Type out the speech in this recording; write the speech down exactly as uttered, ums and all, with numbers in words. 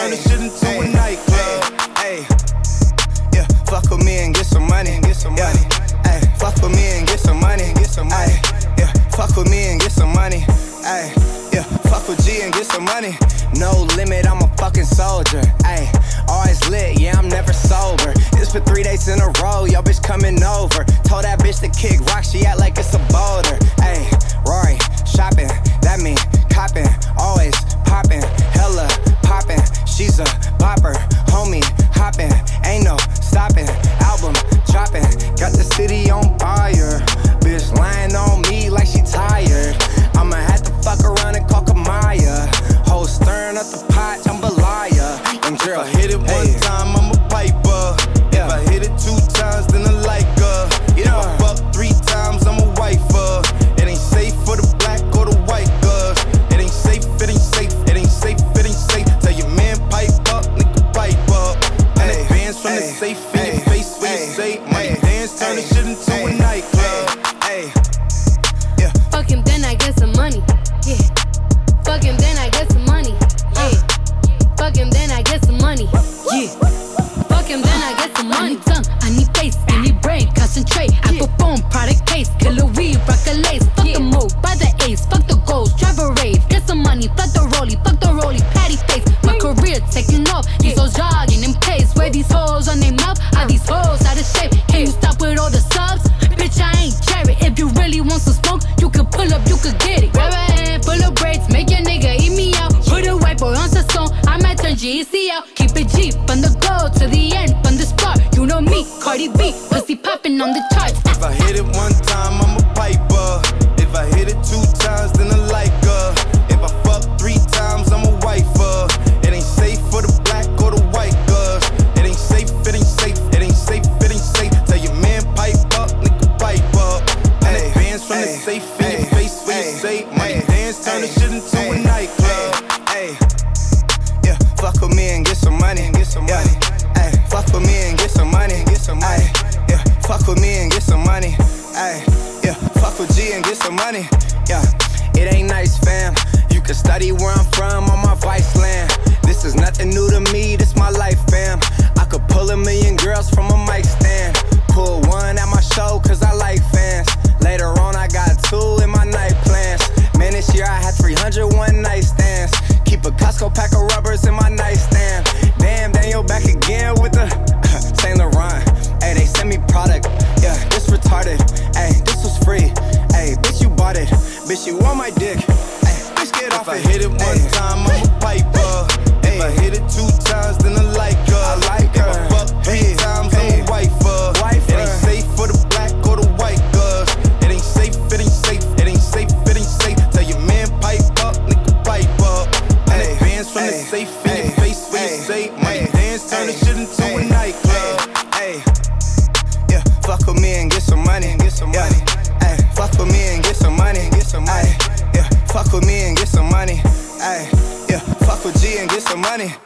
turn this shit into a nightclub. Hey, yeah, fuck with me and get some money. Get some money. Hey, fuck with me and get some money. Get some money. Yeah, fuck with me and get some money. Hey, yeah, fuck with G and get some money. No limit, I'm a fucking soldier. Ay, always lit, yeah, I'm never sober. It's for three days in a row, yo bitch coming over. Told that bitch to kick rock, she act like it's a boulder. Ay, Rory, shopping, that mean copping, always popping, hella popping. She's a bopper, homie, hopping, ain't no stopping. Album dropping, got the city on fire. Bitch lying on me like she tired. I'ma have to fuck around and call Kamaya. Whole stirring up the pot, jambalaya. And girl, if I hit it one hey. time, I'm a piper. Yeah. If I hit it two times, then I like her. If yeah. I fuck three times, I'm a wifer. It ain't safe for the black or the white girls. It ain't safe, it ain't safe, it ain't safe, it ain't safe. Tell your man pipe up, nigga pipe up. And hey. advance from hey. the safe in hey. your face when hey. you say money hey. dance, turn hey. this shit into hey. a nightclub. Hey. Yeah. Fuck him, then I get some money. Yeah. Fuck him, then I get some money. Yeah. Fuck him, then I get some money. Yeah. Fuck him, then I get some money. I need tongue, I need face, I need brain, concentrate. I perform product case, killer weed, rock a lace. Fuck the move, buy the ace, fuck the goals, drive a rave. Get some money, fuck the rollie, fuck the rollie, patty face. My career taking off, these hoes jogging in pace. Where these hoes on their mouth, are these hoes out of shape? Can you stop with all the subs? Bitch, I ain't Jerry. If you really want some smoke, you can pull up, you could get it. Grab a hand, pull up braids, make your nigga eat me out. Put a white boy on the song, I might turn G E C out. Keep it G from the go to the end, from the start. You know me, Cardi B, pussy popping on the charts. If I hit it one time, I'm a piper. If I hit it two times, then I like her. If I fuck three times, I'm a wifer. It ain't safe for the black or the white girls. It ain't safe, it ain't safe, it ain't safe, it ain't safe. Tell your man pipe up, nigga pipe up. And hey. advance from hey. the safe in hey. your face when hey. you say money hey. dance, turn hey. this shit into hey. a nightclub. Hey, yeah, fuck with me and get some money. Get some money. Ay, fuck with me and get some money. Get some money. Yeah, fuck with me and get some money. Ay, yeah, fuck with G and get some money. Yeah, it ain't nice, fam. You can study where I'm from on my vice land. This is nothing new to me, this my life, fam. I could pull a million girls from a mic stand. Pull one at my show cause I like fans. Later on I got two in my night plans. Man, this year I had three hundred one night stands. Keep a Costco pack of rubbers in my nightstand. Damn, Daniel back again with the Saint Laurent. Ay, they send me product. Yeah, this retarded. Ay, this was free. Ay, bitch, you bought it. Bitch, you on my dick. Ay, bitch, get off it. If I hit it one ay. time, I'm a piper. If I hit it two times, then I like her. I like her. If I fuck three hey. times, hey. I'm a wifer. wifer. It ain't safe for the black or the white girls. It ain't safe, it ain't safe, it ain't safe, it ain't safe. Tell your man pipe up, nigga pipe up. And hey. advance from hey. the safe in hey. your face when hey. you say money hey. dance, turn hey. this shit into hey. a nightclub. Hey, yeah, fuck with me and get some money. Get some money. Hey, fuck with me and get some money. Get some money. Yeah, fuck with me and get some money. Ay, yeah, fuck with G and get some money.